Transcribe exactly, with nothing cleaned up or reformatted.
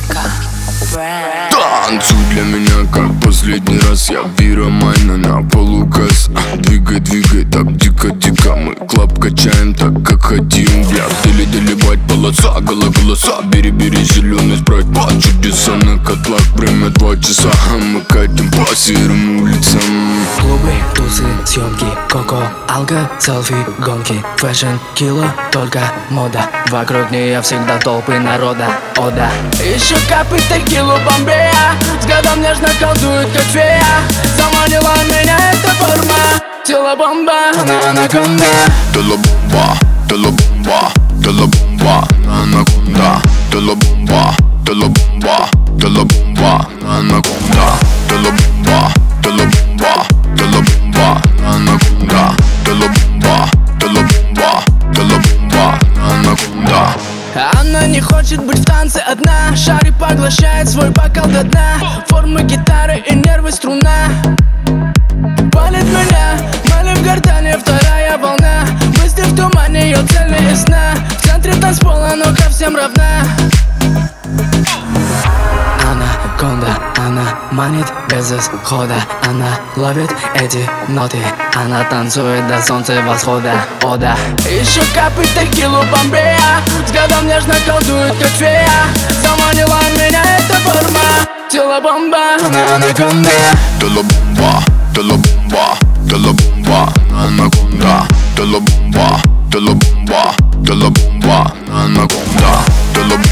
Танцуй для меня, как последний раз. Я пиромайна на полуказ. Двигай, двигай, так дико-дико. Мы клаб качаем так, как хотим. Бля, дели, дели, бать, полоса, голо, голоса. Бери, бери, зеленый спрайт, под чудеса. На котлах время два часа. Мы катим по серым улицам. Клубы, тусы, съемки, коко, алга, селфи, гонки, фэшн, кило, только мода. Вокруг нее всегда толпы народа, о да. Еще капы текилу Бомбея, взглядом нежно колдует, как фея. Заманила меня эта форма, тело бомба, она анаконда. Тело бомба, тело бомба, тело бомба, анаконда. Тело бомба, тело бомба, тело бомба, анаконда. Тело бомба, тело бомба, тело бомба, анаконда. Тело бомба, тело бомба, тело бомба, анаконда. Она не хочет быть в танце одна. Шарик поглощает свой бокал до дна. Формы гитары и нервы струна. Палит меня, мали в гортане вторая волна. Мысли в тумане, ее цель не ясна. В центре танцпола, но ко всем равна. Анаконда, она манит без исхода. Она ловит эти ноты. Она танцует до солнца восхода, о да. Еще капы текилу Бомбея, взглядом нежно колдует, как фея. Заманила меня эта форма, тело бомба, она анаконда. Тело бомба, тело бомба, тело бомба, анаконда. Тело бомба, тело бомба, тело бомба, анаконда. Тело